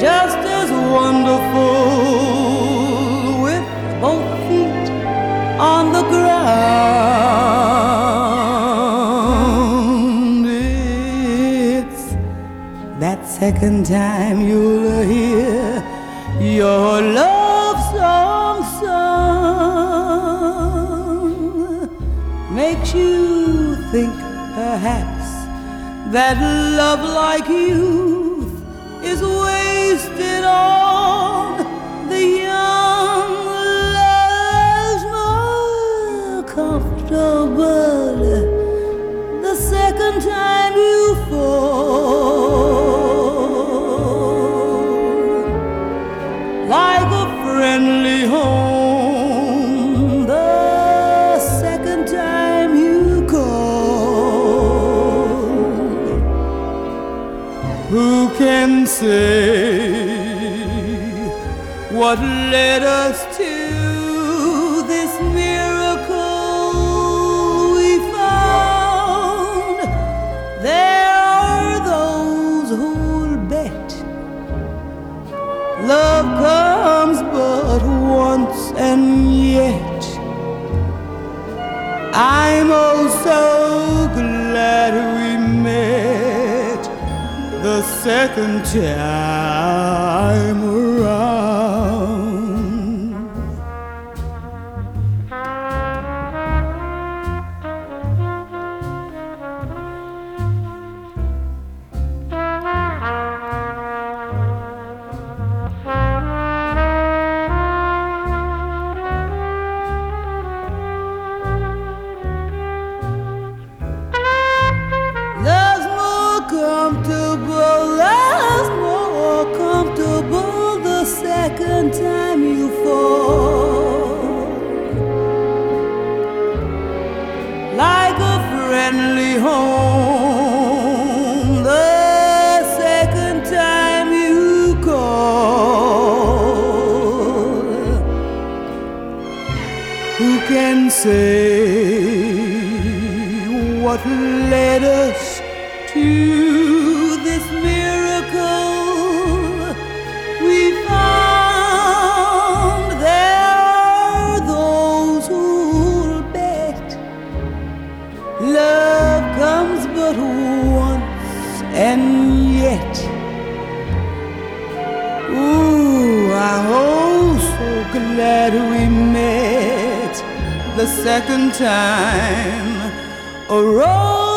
just as wonderful with both feet on the ground. It's that second time you'll hear your love song makes you think perhaps that love like youth is wasted on the young. Love's more comfortable the second time you fall, like a friendly home the second time you call. Who can say what led us to this miracle we found? There are those who'll bet love comes but once, and yet I'm oh so glad we met the second time around. Love's more comfortable the second time you fall, like a friendly home the second time you call. Who can say what led us to this miracle we found? There are those who'll bet love comes but once, and yet ooh, I'm oh so glad we met the second time around.